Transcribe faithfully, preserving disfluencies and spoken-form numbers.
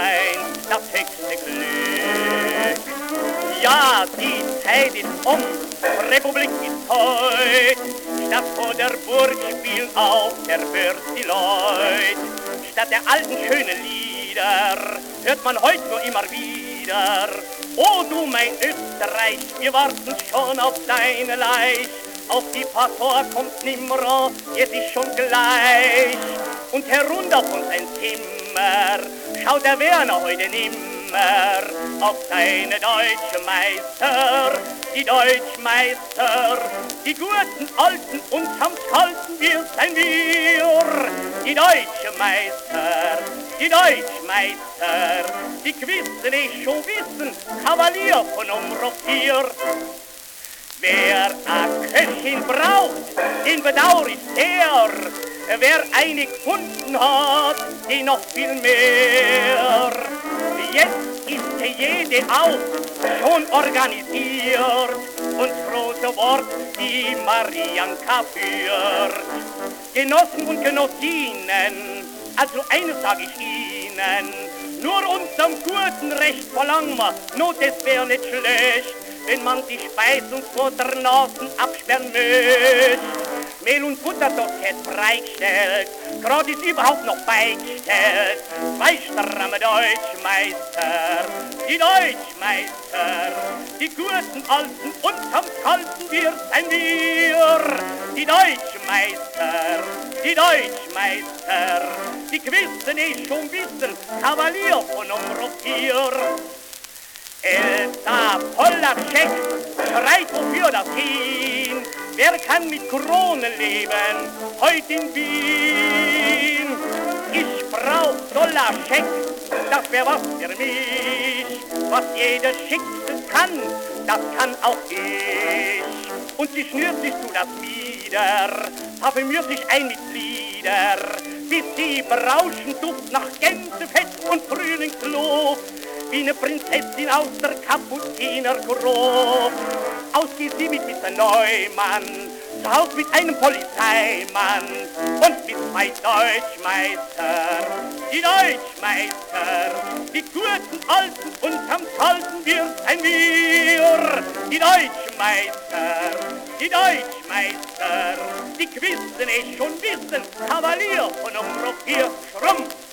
sein, das höchste Glück. Ja, die Zeit ist um, Republik ist heut, statt vor der Burg spielen auf der Börse die Leut. Statt der alten schönen Lieder hört man heut nur immer wieder: O du mein Österreich, wir warten schon auf deine Leich. Auf die Pastor kommt nimmer, es ist schon gleich. Und herunter von sein Zimmer schaut der Werner heute nimmer auf seine deutsche Meister. Die Deutschmeister, die guten Alten, unterm Kalten, wir sein wir. Die deutsche Meister, die Deutschmeister, die gewissen ich schon wissen, Kavalier von Nummer vier. Wer a Köchin braucht, den bedauer ich sehr. Wer eine gefunden hat, den noch viel mehr. Jetzt ist jede auch schon organisiert und große Wort die Marianka führt. Genossen und Genossinnen, also eines sag ich Ihnen: nur unserem guten Recht verlangen wir, nur das wär nicht schlecht, wenn man die Speisung vor der Nasen absperren möchte. Mehl und Butter doch jetzt freigestellt, grad ist überhaupt noch beigestellt. Zwei stramme Deutschmeister, die Deutschmeister, die guten Alten, unterm Kalten, wir sein wir. Die Deutschmeister, die Deutschmeister, die gewissen eh schon wissen, Kavalier von Nummer vier. Elsa Polaschek schreit, wofür das hin? Wer kann mit Krone leben, heut in Wien? Ich brauch Dolaschek, das wär was für mich. Was jeder Schicksal kann, das kann auch ich. Und sie schnürt sich zu das Mieder, parfümiert sich ein mit Lieder, bis sie berauschen Duft nach Gänsefett und Frühlingsluft. Wie eine Prinzessin aus der Kapuzinergruft. Ausgeht sie mit Mister Neumann, zu Haus mit einem Polizeimann und mit zwei Deutschmeister. Die Deutschmeister, die guten Alten, unterm Kalten, wir sein wir. Die Deutschmeister, die Deutschmeister, die gewissen eh schon wissen, Kavalier von Nummer vier, Schrumpf.